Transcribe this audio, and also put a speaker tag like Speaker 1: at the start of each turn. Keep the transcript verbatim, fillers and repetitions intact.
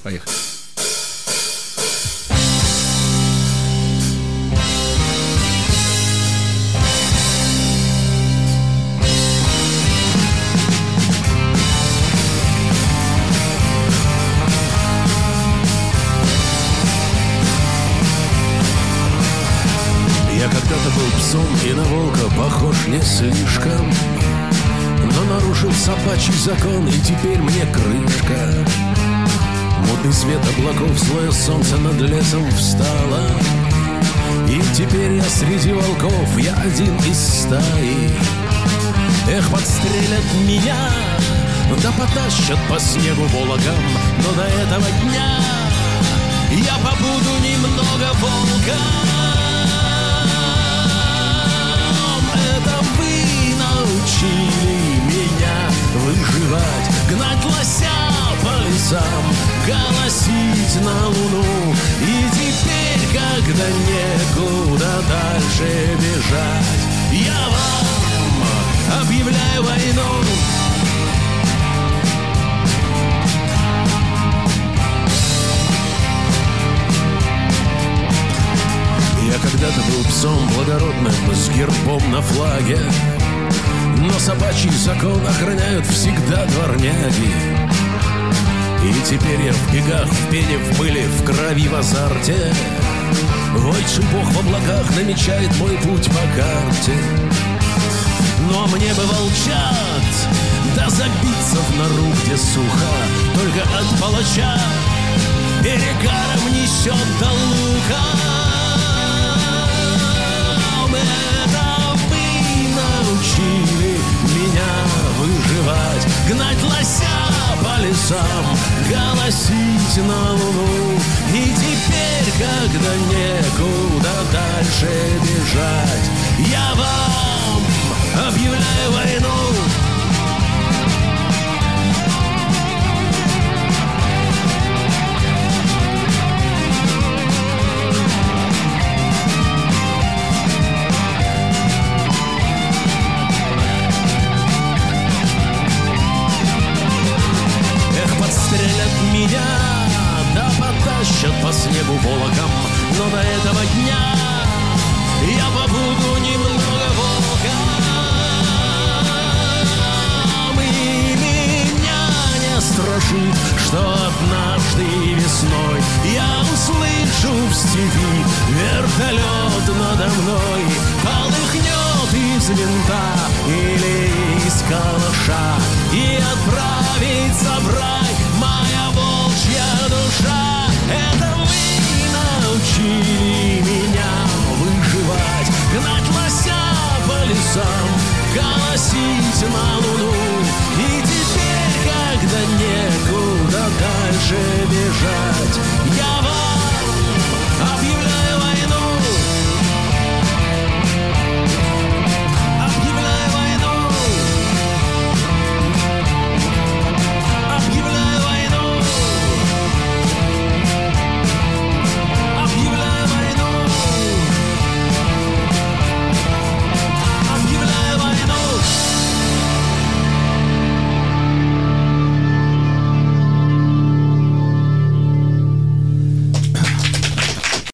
Speaker 1: Поехали.
Speaker 2: Я когда-то был псом и на волка похож не слишком, но нарушил собачий закон, и теперь мне крышка. Мутный свет облаков, злое солнце над лесом встало, и теперь я среди волков, я один из стаи. Эх, подстрелят меня, да потащат по снегу вологам, но до этого дня я побуду немного волком. Это вы научили меня выживать, гнать лося по лесам, голосить на луну. И теперь, когда некуда дальше бежать, я вам объявляю войну. Я когда-то был псом благородным с гербом на флаге, но собачий закон охраняют всегда дворняги. И теперь я в бегах, в пене, в пыли, в крови, в азарте. Войдший бог в облаках намечает мой путь по карте. Но мне бы волчат, да забиться в нору, где сухо, только от палача перегаром несет до лука. Это вы научили меня выживать, гнать лося по лесам, голосить на луну. И теперь, когда некуда дальше бежать, я вам объявляю войну. Подстрелят меня, да потащат по снегу волоком, но до этого дня я побуду немного волком. И меня не страшит, что однажды весной я услышу в степи вертолет надо мной. Полыхнет из винта или из калаша и отправится в рай.